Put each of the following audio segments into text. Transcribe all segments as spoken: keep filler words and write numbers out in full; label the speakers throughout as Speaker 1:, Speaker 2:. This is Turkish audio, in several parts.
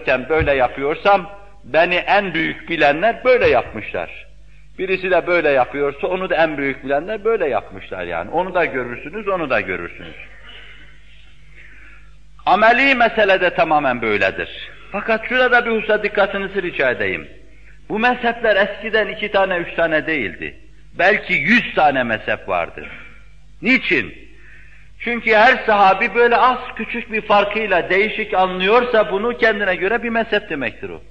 Speaker 1: böyle yapıyorsam, beni en büyük bilenler böyle yapmışlar. Birisi de böyle yapıyorsa, onu da en büyük bilenler böyle yapmışlar yani. Onu da görürsünüz, onu da görürsünüz. Ameli mesele de tamamen böyledir. Fakat şurada bir hususa dikkatinizi rica edeyim. Bu mezhepler eskiden iki tane, üç tane değildi. Belki yüz tane mezhep vardı. Niçin? Çünkü her sahabi böyle az küçük bir farkıyla değişik anlıyorsa bunu kendine göre bir mezhep demektir o.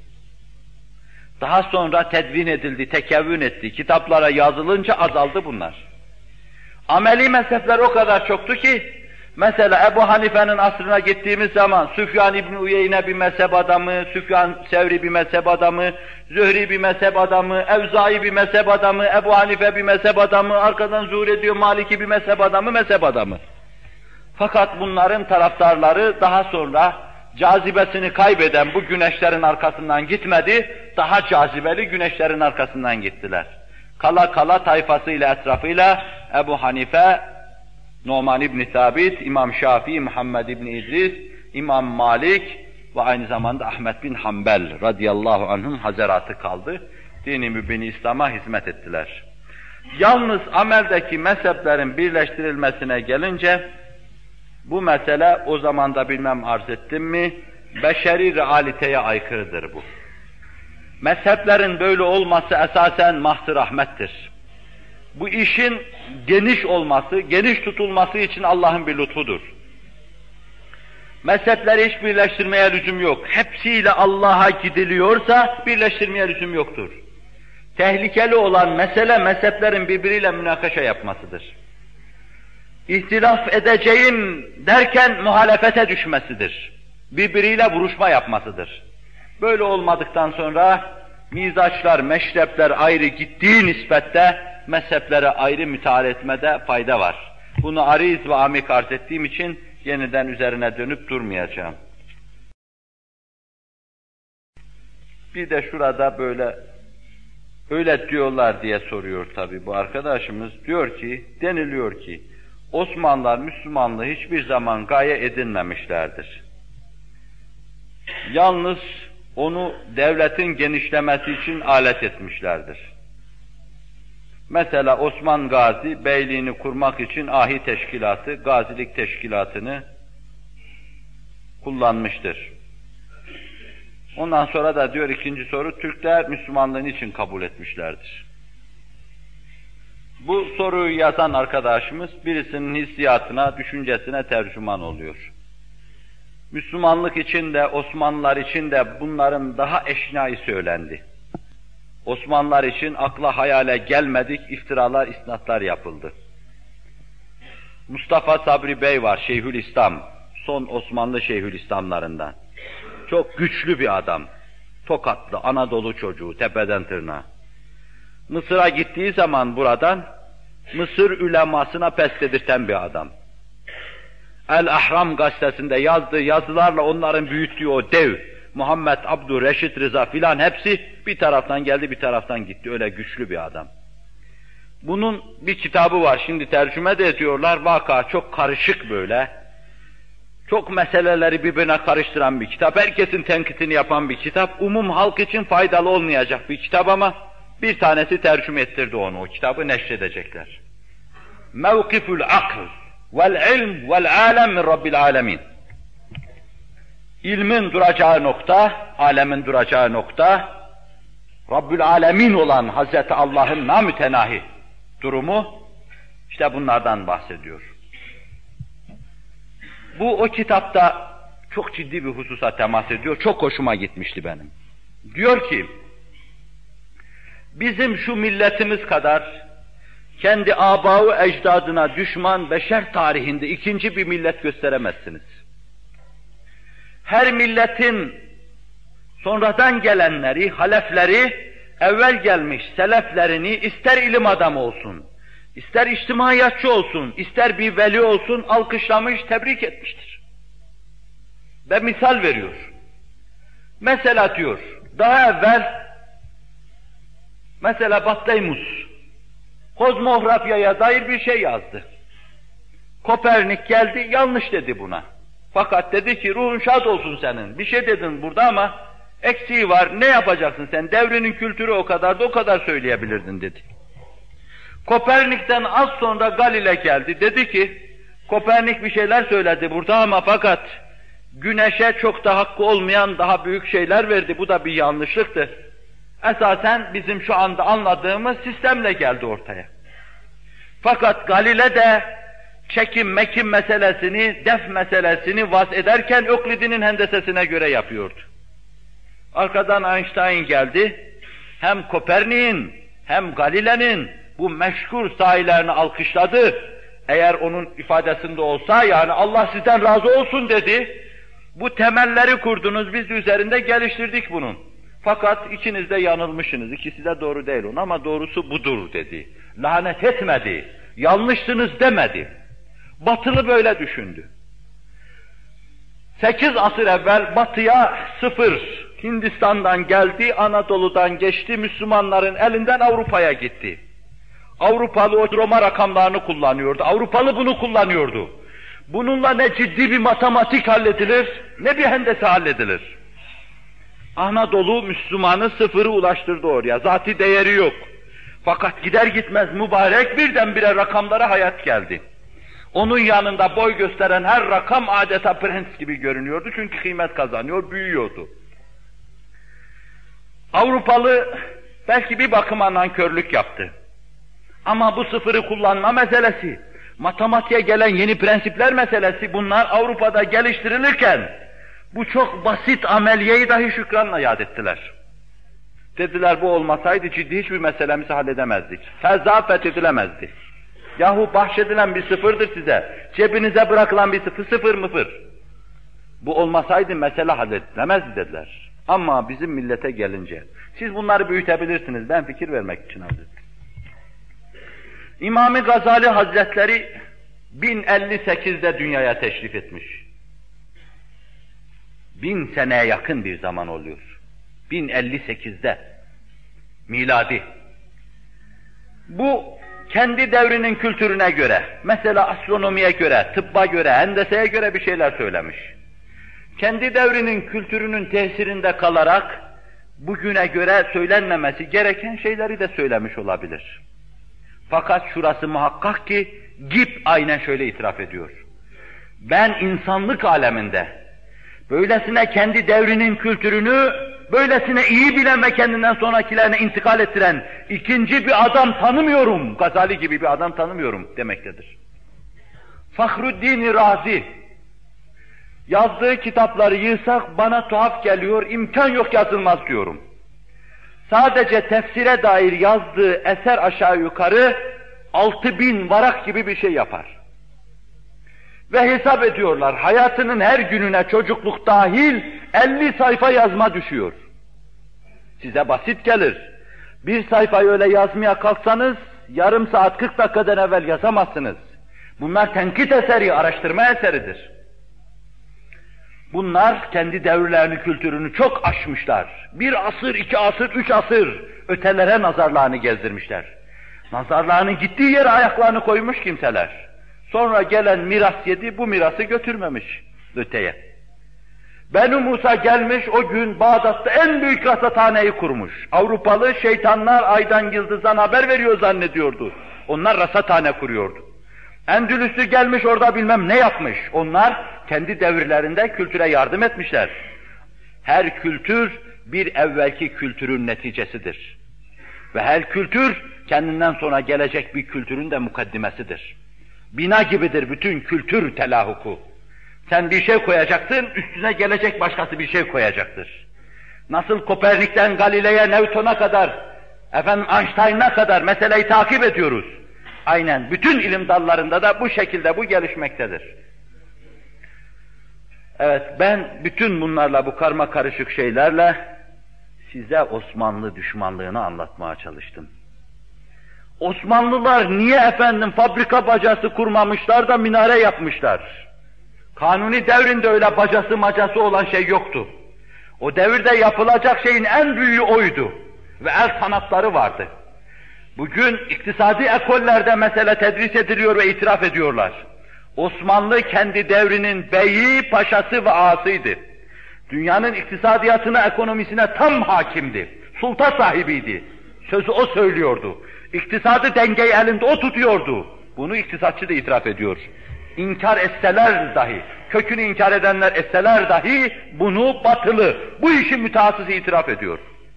Speaker 1: Daha sonra tedvin edildi, tekevvün etti, kitaplara yazılınca azaldı bunlar. Ameli mezhepler o kadar çoktu ki, mesela Ebu Hanife'nin asrına gittiğimiz zaman Süfyan İbni Uyeyne bir mezhep adamı, Süfyan Sevri bir mezhep adamı, Zühri bir mezhep adamı, Evzai bir mezhep adamı, Ebu Hanife bir mezhep adamı, arkadan zuhur ediyor Maliki bir mezhep adamı, mezhep adamı. Fakat bunların taraftarları daha sonra cazibesini kaybeden bu güneşlerin arkasından gitmedi, daha cazibeli güneşlerin arkasından gittiler. Kala kala tayfasıyla, etrafıyla Ebu Hanife, Numan İbn Sabit, İmam Şafii, Muhammed İbn İdris, İmam Malik ve aynı zamanda Ahmed bin Hanbel radıyallahu anh'ın hazaratı kaldı. Dini mübini İslam'a hizmet ettiler. Yalnız ameldeki mezheplerin birleştirilmesine gelince, bu mesele o zaman da bilmem arz ettim mi, beşeri realiteye aykırıdır bu. Mezheplerin böyle olması esasen mahz-ı rahmettir. Bu işin geniş olması, geniş tutulması için Allah'ın bir lütfudur. Mezhepleri hiç birleştirmeye lüzum yok. Hepsiyle Allah'a gidiliyorsa birleştirmeye lüzum yoktur. Tehlikeli olan mesele mezheplerin birbiriyle münakaşa yapmasıdır. İhtilaf edeceğim derken muhalefete düşmesidir. Birbiriyle vuruşma yapmasıdır. Böyle olmadıktan sonra mizaçlar, meşrepler ayrı gittiği nispette mezheplere ayrı müteala etmede fayda var. Bunu ariz ve amik arz ettiğim için yeniden üzerine dönüp durmayacağım. Bir de şurada böyle öyle diyorlar diye soruyor tabii bu arkadaşımız. Diyor ki, deniliyor ki Osmanlılar Müslümanlığı hiçbir zaman gaye edinmemişlerdir. Yalnız onu devletin genişlemesi için alet etmişlerdir. Mesela Osman Gazi, beyliğini kurmak için ahi teşkilatı, gazilik teşkilatını kullanmıştır. Ondan sonra da diyor ikinci soru, Türkler Müslümanlığı için kabul etmişlerdir. Bu soruyu yazan arkadaşımız birisinin hissiyatına, düşüncesine tercüman oluyor. Müslümanlık için de, Osmanlılar için de bunların daha eşnai söylendi. Osmanlılar için akla hayale gelmedik iftiralar, isnatlar yapıldı. Mustafa Sabri Bey var, Şeyhülislam, son Osmanlı Şeyhülislamlarından. Çok güçlü bir adam, Tokatlı, Anadolu çocuğu, tepeden tırnağa. Mısır'a gittiği zaman buradan, Mısır ülemasına pes dedirten bir adam. El-Ahram gazetesinde yazdığı yazılarla onların büyüttüğü o dev, Muhammed Abdülreşit Rıza filan hepsi bir taraftan geldi, bir taraftan gitti. Öyle güçlü bir adam. Bunun bir kitabı var, şimdi tercüme de ediyorlar, vaka çok karışık böyle. Çok meseleleri birbirine karıştıran bir kitap, herkesin tenkitini yapan bir kitap, umum halk için faydalı olmayacak bir kitap ama bir tanesi tercüme ettirdi onu, o kitabı neşredecekler. Mevkiful akl vel ilm vel alem min Rabbil alemin. İlmin duracağı nokta, alemin duracağı nokta, Rabbül Alemin olan Hazreti Allah'ın namütenahi durumu, işte bunlardan bahsediyor. Bu o kitapta çok ciddi bir hususa temas ediyor, çok hoşuma gitmişti benim. Diyor ki, bizim şu milletimiz kadar kendi âbâ-ı ecdadına düşman beşer tarihinde ikinci bir millet gösteremezsiniz. Her milletin sonradan gelenleri, halefleri, evvel gelmiş seleflerini ister ilim adamı olsun, ister içtimaiyatçı olsun, ister bir veli olsun alkışlamış, tebrik etmiştir. Ve misal veriyor. Mesela diyor, daha evvel mesela Batlaymus kozmografyaya dair bir şey yazdı. Kopernik geldi, yanlış dedi buna. Fakat dedi ki ruhun şad olsun senin. Bir şey dedin burada ama eksiği var. Ne yapacaksın sen? Devrinin kültürü o kadar da o kadar söyleyebilirdin dedi. Kopernik'ten az sonra Galile geldi. Dedi ki Kopernik bir şeyler söyledi burada ama fakat Güneş'e çok da hakkı olmayan daha büyük şeyler verdi. Bu da bir yanlışlıktı. Esasen bizim şu anda anladığımız sistemle geldi ortaya. Fakat Galile de çekim mekim meselesini, def meselesini vaz ederken Öklid'in hendesesine göre yapıyordu. Arkadan Einstein geldi. Hem Kopernik'in hem Galile'nin bu meşhur sahillerini alkışladı. Eğer onun ifadesinde olsa yani Allah sizden razı olsun dedi. Bu temelleri kurdunuz, biz de üzerinde geliştirdik bunun. Fakat ikiniz de yanılmışsınız, ikisi de doğru değil onun ama doğrusu budur dedi. Lanet etmedi, yanlışsınız demedi. Batılı böyle düşündü. Sekiz asır evvel batıya sıfır, Hindistan'dan geldi, Anadolu'dan geçti, Müslümanların elinden Avrupa'ya gitti. Avrupalı o Roma rakamlarını kullanıyordu, Avrupalı bunu kullanıyordu. Bununla ne ciddi bir matematik halledilir, ne bir hendese halledilir. Anadolu Müslümanı sıfırı ulaştırdı oraya, zati değeri yok. Fakat gider gitmez mübarek birdenbire rakamlara hayat geldi. Onun yanında boy gösteren her rakam adeta prens gibi görünüyordu çünkü kıymet kazanıyor, büyüyordu. Avrupalı belki bir bakıma nankörlük yaptı. Ama bu sıfırı kullanma meselesi, matematiğe gelen yeni prensipler meselesi bunlar Avrupa'da geliştirilirken bu çok basit ameliyeyi dahi şükranla yad ettiler. Dediler bu olmasaydı ciddi hiçbir meselemizi halledemezdik. Feza fethedilemezdi. Yahu bahşedilen bir sıfırdır size. Cebinize bırakılan bir sıfır, sıfır mıfır. Bu olmasaydı mesele halledilemezdi dediler. Ama bizim millete gelince, siz bunları büyütebilirsiniz, ben fikir vermek için arz ettim. İmam-ı Gazali Hazretleri bin elli sekizde dünyaya teşrif etmiş. Bin seneye yakın bir zaman oluyor. bin elli sekizde miladi. Bu kendi devrinin kültürüne göre, mesela astronomiye göre, tıbba göre, hendeseye göre bir şeyler söylemiş. Kendi devrinin kültürünün tesirinde kalarak bugüne göre söylenmemesi gereken şeyleri de söylemiş olabilir. Fakat şurası muhakkak ki Gip aynen şöyle itiraf ediyor. Ben insanlık aleminde böylesine kendi devrinin kültürünü böylesine iyi bilen ve kendinden sonrakilerine intikal ettiren ikinci bir adam tanımıyorum. Gazali gibi bir adam tanımıyorum demektedir. Fahruddin Razi yazdığı kitapları yığsak bana tuhaf geliyor, imkan yok yazılmaz diyorum. Sadece tefsire dair yazdığı eser aşağı yukarı altı bin varak gibi bir şey yapar. Ve hesap ediyorlar, hayatının her gününe çocukluk dahil elli sayfa yazma düşüyor. Size basit gelir. Bir sayfayı öyle yazmaya kalksanız, yarım saat kırk dakikadan evvel yazamazsınız. Bunlar tenkit eseri, araştırma eseridir. Bunlar kendi devirlerini, kültürünü çok aşmışlar. Bir asır, iki asır, üç asır ötelere nazarlarını gezdirmişler. Nazarlarının gittiği yere ayaklarını koymuş kimseler. Sonra gelen miras yedi, bu mirası götürmemiş öteye. Benu Musa gelmiş, o gün Bağdat'ta en büyük rasathaneyi kurmuş. Avrupalı şeytanlar aydan yıldızdan haber veriyor zannediyordu. Onlar rasathane kuruyordu. Endülüslü gelmiş orada bilmem ne yapmış. Onlar kendi devirlerinde kültüre yardım etmişler. Her kültür bir evvelki kültürün neticesidir. Ve her kültür kendinden sonra gelecek bir kültürün de mukaddimesidir. Bina gibidir bütün kültür telahuku. Sen bir şey koyacaksın, üstüne gelecek başkası bir şey koyacaktır. Nasıl Kopernik'ten Galile'ye, Newton'a kadar, efendim Einstein'a kadar meseleyi takip ediyoruz. Aynen bütün ilim dallarında da bu şekilde bu gelişmektedir. Evet, ben bütün bunlarla, bu karma karışık şeylerle size Osmanlı düşmanlığını anlatmaya çalıştım. Osmanlılar niye efendim fabrika bacası kurmamışlar da minare yapmışlar? Kanuni devrinde öyle bacası macası olan şey yoktu. O devirde yapılacak şeyin en büyüğü oydu. Ve el sanatları vardı. Bugün iktisadi ekollerde mesele tedris ediliyor ve itiraf ediyorlar. Osmanlı kendi devrinin beyi, paşası ve ağasıydı. Dünyanın iktisadiyatına, ekonomisine tam hakimdi. Sulta sahibiydi. Sözü o söylüyordu. İktisadı dengeyi elinde o tutuyordu. Bunu iktisatçı da itiraf ediyor. İnkar etseler dahi, kökünü inkar edenler etseler dahi bunu batılı, bu işin mütehassısı itiraf ediyor.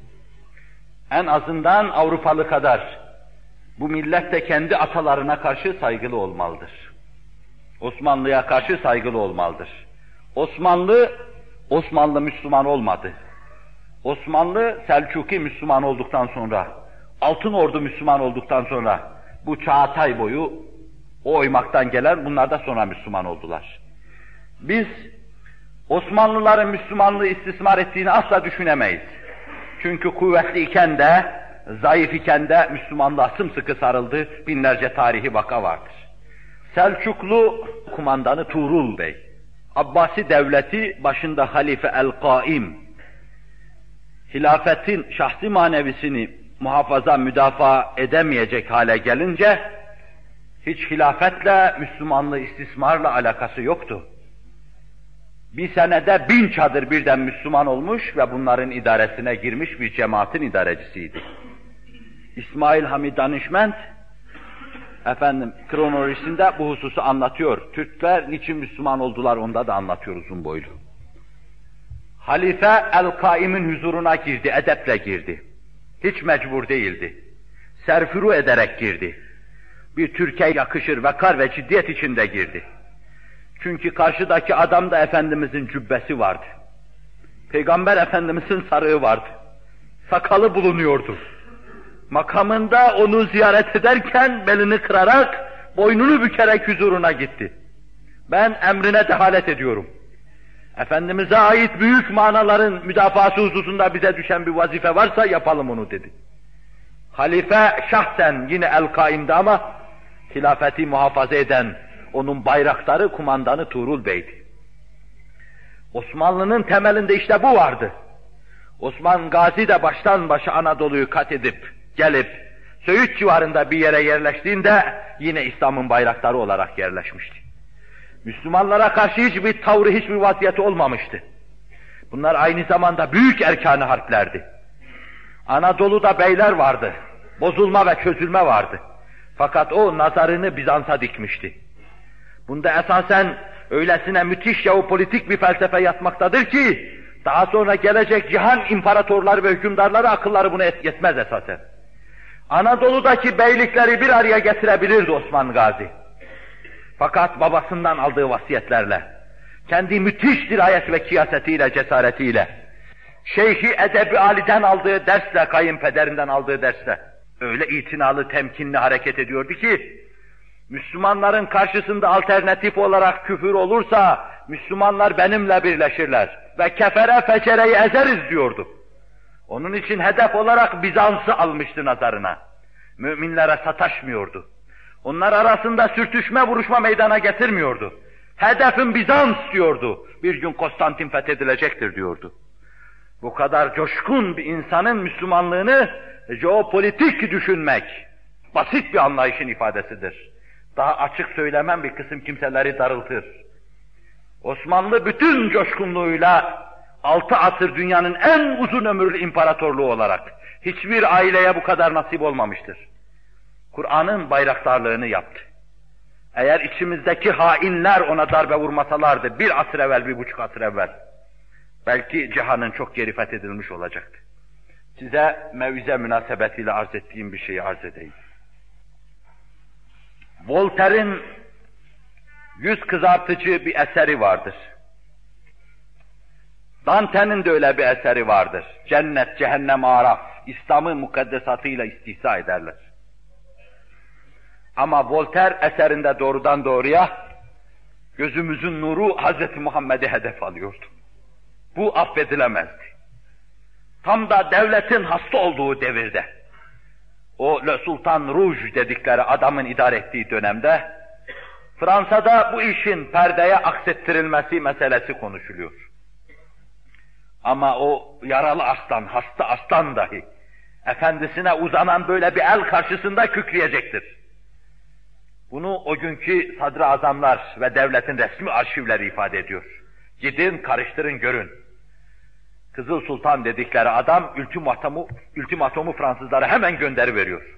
Speaker 1: En azından Avrupalı kadar bu millet de kendi atalarına karşı saygılı olmalıdır. Osmanlı'ya karşı saygılı olmalıdır. Osmanlı, Osmanlı Müslüman olmadı. Osmanlı, Selçuki Müslüman olduktan sonra, Altın Ordu Müslüman olduktan sonra, bu Çağatay boyu o oymaktan gelen bunlar da sonra Müslüman oldular. Biz Osmanlıların Müslümanlığı istismar ettiğini asla düşünemeyiz. Çünkü kuvvetli iken de, zayıf iken de Müslümanlığa sımsıkı sarıldı, binlerce tarihi vaka vardır. Selçuklu kumandanı Tuğrul Bey, Abbasi devleti başında Halife el-Kaim, hilafetin şahsi manevisini muhafaza, müdafaa edemeyecek hale gelince, hiç hilafetle, Müslümanlığı istismarla alakası yoktu. Bir senede bin çadır birden Müslüman olmuş ve bunların idaresine girmiş bir cemaatin idarecisiydi. İsmail Hamid Danışment, efendim, kronolojisinde bu hususu anlatıyor. Türkler niçin Müslüman oldular onda da anlatıyor uzun boylu. Halife el-Kaim'in huzuruna girdi, edeple girdi. Hiç mecbur değildi. Serfuru ederek girdi. Bir Türkiye yakışır, vakar ve ciddiyet içinde girdi. Çünkü karşıdaki adamda Efendimizin cübbesi vardı. Peygamber Efendimizin sarığı vardı. Sakalı bulunuyordu. Makamında onu ziyaret ederken belini kırarak, boynunu bükerek huzuruna gitti. Ben emrine dehalet ediyorum. Efendimiz'e ait büyük manaların müdafası hususunda bize düşen bir vazife varsa yapalım onu dedi. Halife şahsen yine el-Kaim'di ama hilafeti muhafaza eden onun bayraktarı, kumandanı Tuğrul Bey'di. Osmanlı'nın temelinde işte bu vardı. Osman Gazi de baştan başa Anadolu'yu kat edip, gelip, Söğüt civarında bir yere yerleştiğinde yine İslam'ın bayraktarı olarak yerleşmişti. Müslümanlara karşı hiçbir tavrı, hiçbir vaziyeti olmamıştı. Bunlar aynı zamanda büyük erkan-ı harplerdi. Anadolu'da beyler vardı, bozulma ve çözülme vardı. Fakat o nazarını Bizans'a dikmişti. Bunda esasen öylesine müthiş jeopolitik bir felsefe yatmaktadır ki, daha sonra gelecek cihan imparatorları ve hükümdarları akılları buna yetmez esasen. Anadolu'daki beylikleri bir araya getirebilirdi Osman Gazi. Fakat babasından aldığı vasiyetlerle, kendi müthiş dirayet ve kıyasetiyle, cesaretiyle, Şeyh-i Edebi Ali'den aldığı dersle, kayınpederinden aldığı dersle, öyle itinalı, temkinli hareket ediyordu ki, Müslümanların karşısında alternatif olarak küfür olursa, Müslümanlar benimle birleşirler ve kefere fecereyi ezeriz diyordu. Onun için hedef olarak Bizans'ı almıştı nazarına. Müminlere sataşmıyordu. Onlar arasında sürtüşme, vuruşma meydana getirmiyordu. Hedefim Bizans diyordu. Bir gün Konstantin fethedilecektir diyordu. Bu kadar coşkun bir insanın Müslümanlığını jeopolitik düşünmek, basit bir anlayışın ifadesidir. Daha açık söylemem bir kısım kimseleri darıltır. Osmanlı bütün coşkunluğuyla altı asır dünyanın en uzun ömürlü imparatorluğu olarak hiçbir aileye bu kadar nasip olmamıştır. Kur'an'ın bayraktarlığını yaptı. Eğer içimizdeki hainler ona darbe vurmasalardı bir asır evvel, bir buçuk asır evvel, belki cihanın çok geri fethedilmiş olacaktı. Size mevize münasebetiyle arz ettiğim bir şeyi arz edeyim. Voltaire'in yüz kızartıcı bir eseri vardır. Dante'nin de öyle bir eseri vardır. Cennet, cehennem, araf, İslam'ın mukaddesatıyla istihza ederler. Ama Voltaire eserinde doğrudan doğruya gözümüzün nuru Hazreti Muhammed'i hedef alıyordu. Bu affedilemezdi. Tam da devletin hasta olduğu devirde, o Le Sultan Rouge dedikleri adamın idare ettiği dönemde, Fransa'da bu işin perdeye aksettirilmesi meselesi konuşuluyor. Ama o yaralı aslan, hasta aslan dahi, efendisine uzanan böyle bir el karşısında kükreyecektir. Bunu o günkü sadrazamlar ve devletin resmi arşivleri ifade ediyor. Gidin, karıştırın, görün. Kızıl Sultan dedikleri adam ultimatomu, ultimatomu Fransızlara hemen gönderiveriyor.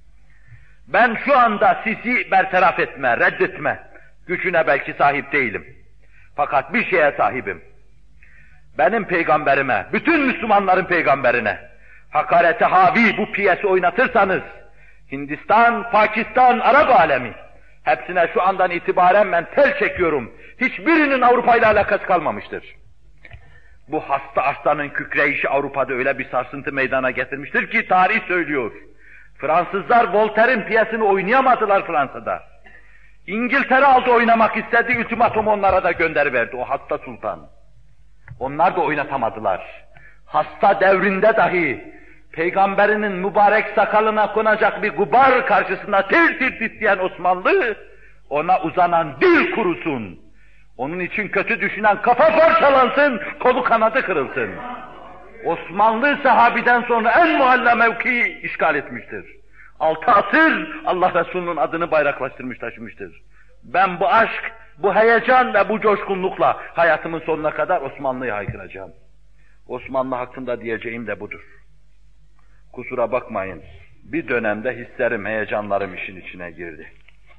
Speaker 1: Ben şu anda sizi bertaraf etme, reddetme gücüne belki sahip değilim. Fakat bir şeye sahibim. Benim peygamberime, bütün Müslümanların peygamberine hakarete havi bu piyesi oynatırsanız, Hindistan, Pakistan, Arap alemi, hepsine şu andan itibaren ben tel çekiyorum. Hiçbirinin Avrupa ile alakası kalmamıştır. Bu hasta aslanın kükreyişi Avrupa'da öyle bir sarsıntı meydana getirmiştir ki tarih söylüyor. Fransızlar Voltaire'in piyesini oynayamadılar Fransa'da. İngiltere aldı oynamak istedi, ultimatomu onlara da gönderiverdi o hasta sultan. Onlar da oynatamadılar. Hasta devrinde dahi peygamberinin mübarek sakalına konacak bir gubar karşısında tir tir titreyen Osmanlı, ona uzanan dil kurusun. Onun için kötü düşünen kafa parçalansın, kolu kanadı kırılsın. Osmanlı sahabiden sonra en muhalla mevkiyi işgal etmiştir. Altı asır Allah Resulü'nün adını bayraklaştırmış taşımıştır. Ben bu aşk, bu heyecan ve bu coşkunlukla hayatımın sonuna kadar Osmanlı'yı haykıracağım. Osmanlı hakkında diyeceğim de budur. Kusura bakmayın, bir dönemde hislerim, heyecanlarım işin içine girdi.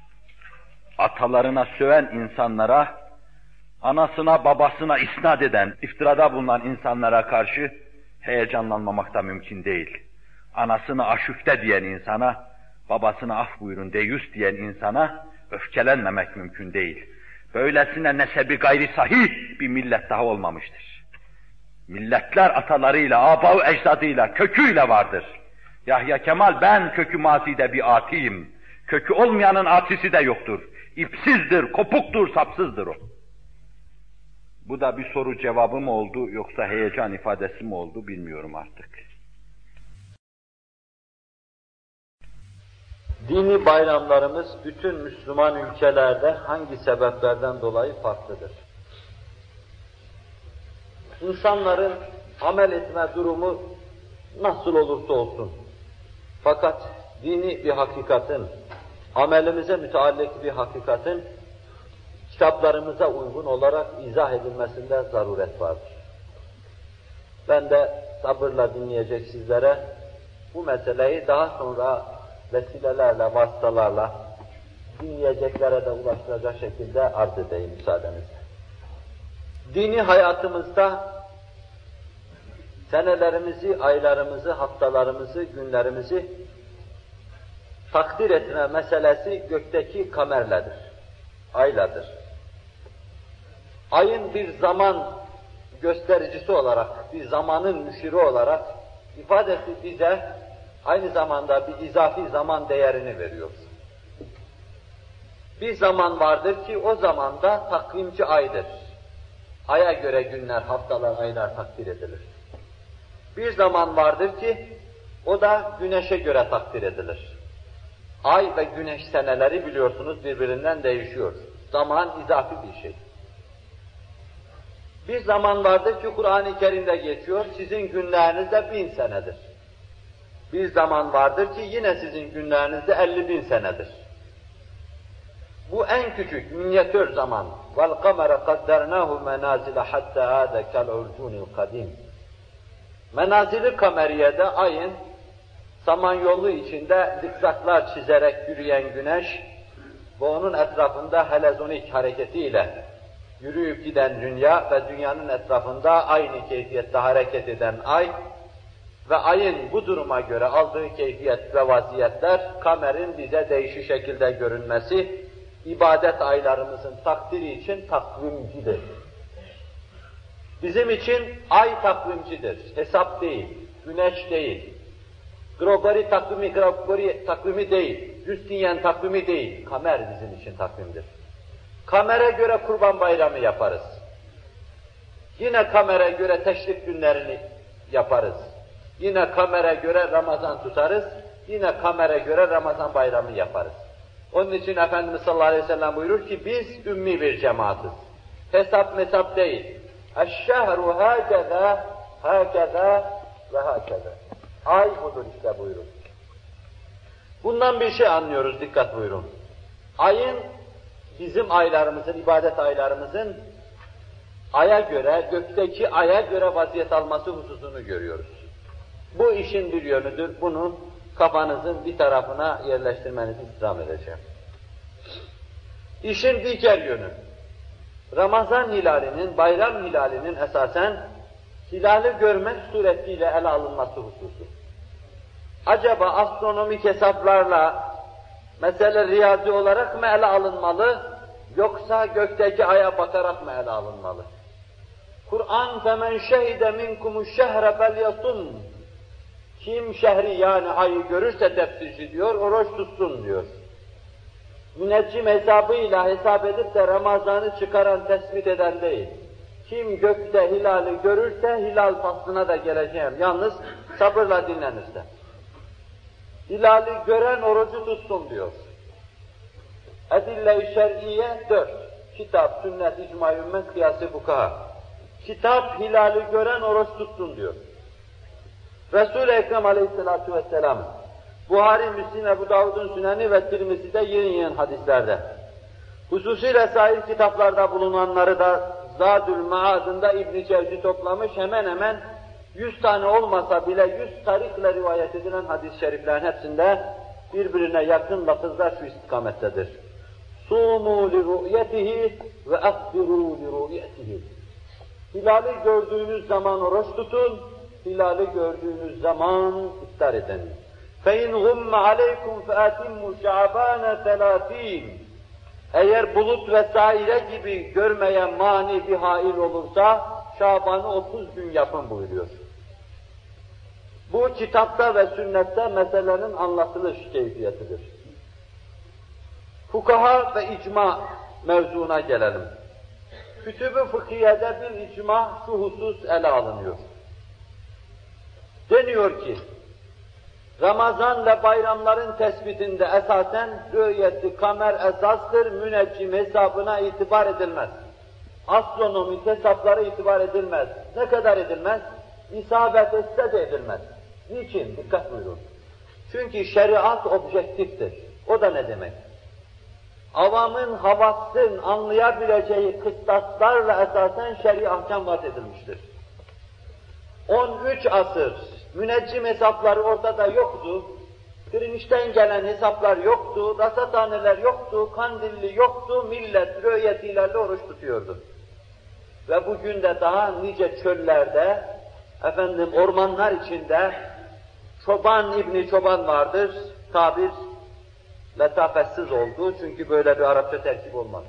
Speaker 1: Atalarına söven insanlara, anasına babasına isnat eden, iftirada bulunan insanlara karşı heyecanlanmamak da mümkün değil. Anasını aşüfte diyen insana, babasına af buyurun deyüs diyen insana öfkelenmemek mümkün değil. Böylesine nesebi gayri sahih bir millet daha olmamıştır. Milletler atalarıyla, âbâ-u ecdadıyla, köküyle vardır. Yahya Kemal, ben kökü mazide bir atiyim. Kökü olmayanın atisi de yoktur. İpsizdir, kopuktur, sapsızdır o. Bu da bir soru cevabı mı oldu, yoksa heyecan ifadesi mi oldu bilmiyorum artık.
Speaker 2: Dini bayramlarımız bütün Müslüman ülkelerde hangi sebeplerden dolayı farklıdır? İnsanların amel etme durumu nasıl olursa olsun, fakat dini bir hakikatin, amelimize müteallik bir hakikatin, kitaplarımıza uygun olarak izah edilmesinde zaruret vardır. Ben de sabırla dinleyecek sizlere bu meseleyi daha sonra vesilelerle, vasıtalarla dinleyeceklere de ulaştıracak şekilde arz edeyim müsaadenizle. Dini hayatımızda senelerimizi, aylarımızı, haftalarımızı, günlerimizi takdir etme meselesi gökteki kamerledir, ayladır. Ayın bir zaman göstericisi olarak, bir zamanın müşiri olarak ifadesi bize aynı zamanda bir izafi zaman değerini veriyor. Bir zaman vardır ki o zamanda takvimci aydır. Aya göre günler, haftalar, aylar takdir edilir. Bir zaman vardır ki o da güneşe göre takdir edilir. Ay ve güneş seneleri biliyorsunuz birbirinden değişiyor. Zaman izafi bir şey. Bir zaman vardır ki Kur'an-ı Kerim'de geçiyor, sizin günlerinizde bin senedir. Bir zaman vardır ki yine sizin günlerinizde elli bin senedir. Bu en küçük, minyatür zaman. وَالْقَمَرَ قَدَّرْنَاهُ مَنَازِلَ حَتَّى عَادَ كَالْعُرْجُونِ الْقَدِيمِ Menazili kameriyede ayın samanyolu içinde zikzaklar çizerek yürüyen güneş ve onun etrafında helezonik hareketiyle yürüyüp giden dünya ve dünyanın etrafında aynı keyfiyette hareket eden ay ve ayın bu duruma göre aldığı keyfiyet ve vaziyetler, kamerin bize değişik şekilde görünmesi, ibadet aylarımızın takdiri için takvimcidir. Bizim için ay takvimcidir, hesap değil, güneş değil. Gregori takvimi, Gregori takvimi değil, Justinian takvimi değil, kamer bizim için takvimdir. Kamere göre Kurban Bayramı yaparız. Yine kamere göre teşrik günlerini yaparız. Yine kamere göre Ramazan tutarız. Yine kamere göre Ramazan Bayramı yaparız. Onun için Efendimiz sallallahu aleyhi ve sellem buyurur ki biz ümmi bir cemaatiz. Hesap mesap değil. Eşşehru hâkeza, hâkeza ve hâkeza. Ay budur işte buyurun. Bundan bir şey anlıyoruz, dikkat buyurun. ayın, bizim aylarımızın, ibadet aylarımızın aya göre, gökteki aya göre vaziyet alması hususunu görüyoruz. Bu işin bir yönüdür. Bunu kafanızın bir tarafına yerleştirmenizi istirham edeceğim. İşin diğer yönü, Ramazan hilalinin, bayram hilalinin esasen hilali görmek suretiyle ele alınması hususu. Acaba astronomik hesaplarla mesele riyazi olarak mı ele alınmalı, yoksa gökteki aya bakarak mı ele alınmalı? Kur'an فَمَنْ شَهِدَ مِنْكُمُ الشَّهْرَ فَلْيَصُمْ Kim şehri yani ayı görürse tefsirci diyor, oruç tutsun diyor. Müneccim hesabıyla hesap edip de Ramazan'ı çıkaran, tespit eden değil. Kim gökte hilali görürse hilal faslına da geleceğim. Yalnız sabırla dinlenirse. Hilali gören orucu tutsun diyor. Edille-i şer'iye dört. Kitap, sünnet, icma-i ümmet, kıyas-ı fukaha. Kitap, hilali gören oruç tutsun diyor. Resul-i Ekrem aleyhissalatu vesselam, Buhari, Müslim, Ebu Davud'un Süneni ve Tirmizi'de yığın yığın hadislerde, hususiyle sahih kitaplarda bulunanları da Zadül Maad'ında İbn-i Cevzi toplamış, hemen hemen yüz tane olmasa bile yüz tarikle rivayet edilen hadis-i şeriflerin hepsinde birbirine yakın lafızlar şu istikamettedir. Sumu li ru'yetihi ve afdiru li ru'yetihi. Hilali gördüğünüz zaman oruç tutun, hilali gördüğünüz zaman iftar edin. فَاِنْ غُمَّ عَلَيْكُمْ فَاَتِمُّ شَعْبَانَ ثَلَاثِينَ Eğer bulut vesaire gibi görmeye mani bir hail olursa, Şaban'ı otuz gün yapın buyuruyor. Bu kitapta ve sünnette meselenin anlatılış keyfiyetidir. Fukaha ve icma mevzuna gelelim. Kütüb-ü fıkhiyede bir icma şu husus ele alınıyor. Deniyor ki, Ramazan ve bayramların tespitinde esasen rü'yeti kamer esastır, müneccim hesabına itibar edilmez. Astronomik hesaplara itibar edilmez. Ne kadar edilmez? İsabet etse de edilmez. Niçin? Dikkat buyurun. Çünkü şeriat objektiftir. O da ne demek? Avamın, havassın anlayabileceği kıstaslarla esasen şer'i ahkam vaat edilmiştir. on üç asır müneccim hesapları ortada yoktu, pirinçten gelen hesaplar yoktu, rasathaneler yoktu, kandilli yoktu, millet rü'yetilerle oruç tutuyordu. Ve bugün de daha nice çöllerde, efendim ormanlar içinde çoban İbni Çoban vardır, tabir letafetsiz oldu çünkü böyle bir Arapça terkip olmaz.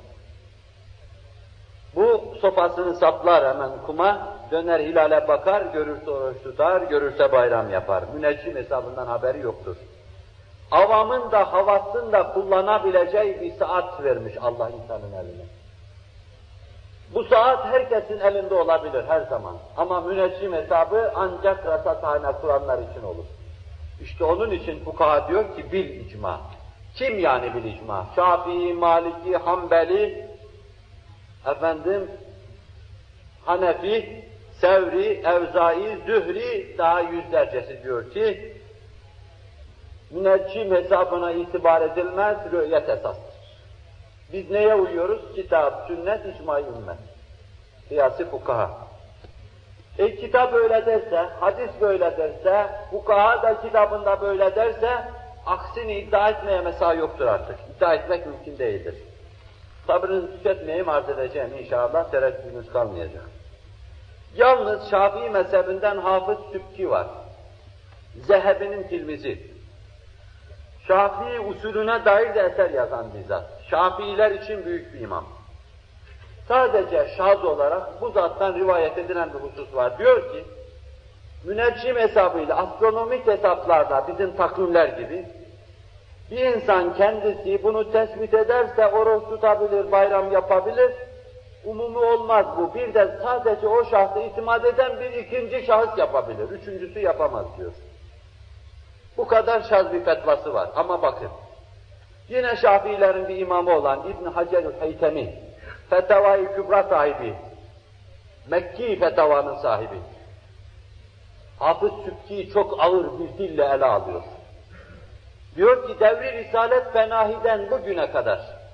Speaker 2: Bu sopasını saplar hemen kuma, döner hilale bakar, görürse oruç tutar, görürse bayram yapar. Müneccim hesabından haberi yoktur. Avamın da havasını da kullanabileceği bir saat vermiş Allah insanın eline. Bu saat herkesin elinde olabilir her zaman. Ama müneccim hesabı ancak rasathane kuranlar için olur. İşte onun için fukaha diyor ki bil icma. Kim yani bil icma? Şafii, Maliki, Hanbeli, efendim Hanefi, Sevri, Evzai, Zühri daha yüzlercesi diyor ki müneccim hesabına itibar edilmez, rü'yet esastır. Biz neye uyuyoruz? Kitap, sünnet, icma-i ümmet. Kıyas-ı fukaha. E kitap öyle derse, hadis böyle derse, fukaha da kitabında böyle derse, aksini iddia etmeye mesai yoktur artık. İddia etmek mümkün değildir. Sabrınızı tüketmeyeyim, arz edeceğim inşallah, tereddüdünüz kalmayacak. Yalnız Şafii mezhebinden Hafız Sübki var. Zehebi'nin tilmizi. Şafii usulüne dair de eser yazan bizzat. Şafiiler için büyük bir imam. Sadece şaz olarak bu zattan rivayet edilen bir husus var. Diyor ki, müneccim hesabıyla, astronomik hesaplarda bizim takvimler gibi, bir insan kendisi bunu tespit ederse oruç tutabilir, bayram yapabilir, umumi olmaz bu. Bir de sadece o şahsı itimat eden bir ikinci şahıs yapabilir, üçüncüsü yapamaz diyor. Bu kadar şaz bir fetvası var. Ama bakın, yine Şafiilerin bir imamı olan İbn Hacerül Heytemi, Fetavai Kübra sahibi, Mekki fetavanın sahibi, Hafız Sübki'yi çok ağır bir dille ele alıyor. Diyor ki devri Risalet Fenahi'den bugüne kadar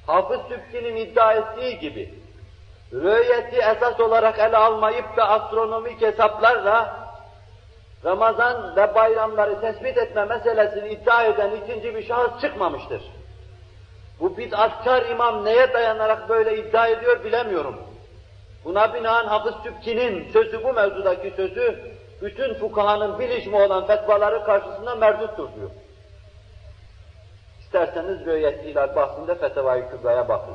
Speaker 2: Hafız Sübki'nin iddia ettiği gibi, rü'yeti esas olarak ele almayıp da astronomik hesaplarla Ramazan ve bayramları tespit etme meselesini iddia eden ikinci bir şahıs çıkmamıştır. Bu bid'atkar imam neye dayanarak böyle iddia ediyor bilemiyorum. Buna binaen Hafız Sübki'nin sözü, bu mevzudaki sözü, bütün fukahanın bilişimi olan fetvaları karşısında merduttur diyor. İsterseniz rü'yet hilal bahsinde Fetavai Kübra'ya bakın.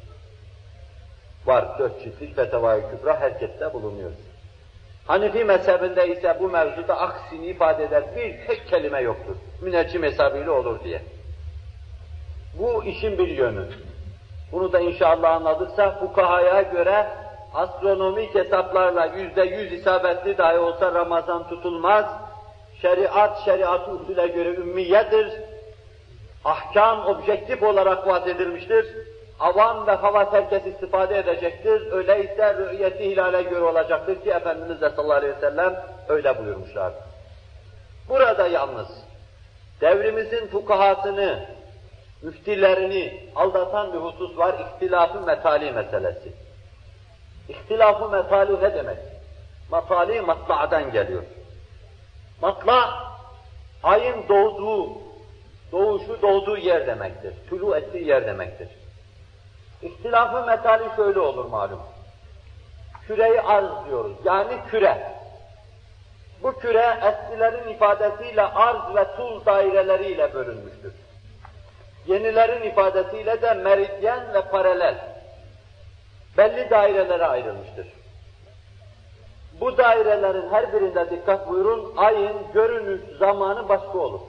Speaker 2: Var, dört ciltlik Fetavai Kübra herkeste bulunuyor. Hanefi mezhebinde ise bu mevzuda aksini ifade eden bir tek kelime yoktur. Müneccim hesabıyla olur diye. Bu işin bir yönü. Bunu da inşallah anladıksa fukahaya göre astronomik hesaplarla yüzde yüz isabetli dahi olsa Ramazan tutulmaz. Şeriat, şeriat-ı usule göre ümmiyedir. Ahkam objektif olarak vaat edilmiştir. Avam ve havas herkes istifade edecektir. Öyleyse rü'yeti hilale göre olacaktır ki Efendimiz de sallallahu aleyhi ve sellem öyle buyurmuşlar. Burada yalnız devrimizin fukahasını, müftilerini aldatan bir husus var, ihtilaf-ı metali meselesi. İhtilaf-ı metali ne demek? Metali matla'dan geliyor. Matla, ayın doğduğu, doğuşu doğduğu yer demektir. Tulu ettiği yer demektir. İhtilaf-ı metali şöyle olur malum. Küre-i arz diyoruz, yani küre. Bu küre eskilerin ifadesiyle arz ve tul daireleriyle bölünmüştür. Yenilerin ifadesiyle de meridyen ve paralel. Belli dairelere ayrılmıştır. Bu dairelerin her birinde dikkat buyurun, ayın görünüş zamanı başka olur.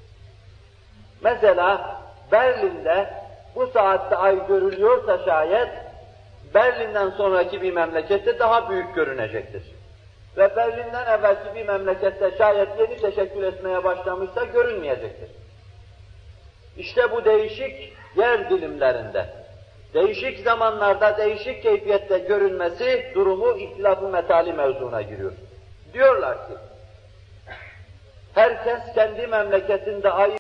Speaker 2: Mesela Berlin'de bu saatte ay görülüyorsa şayet, Berlin'den sonraki bir memlekette daha büyük görünecektir. Ve Berlin'den evvelki bir memlekette şayet yeni teşekkül etmeye başlamışsa görünmeyecektir. İşte bu değişik yer dilimlerinde, değişik zamanlarda, değişik keyfiyette görünmesi durumu ihtilaf-ı metali mevzuna giriyor. Diyorlar ki, herkes kendi memleketinde ayı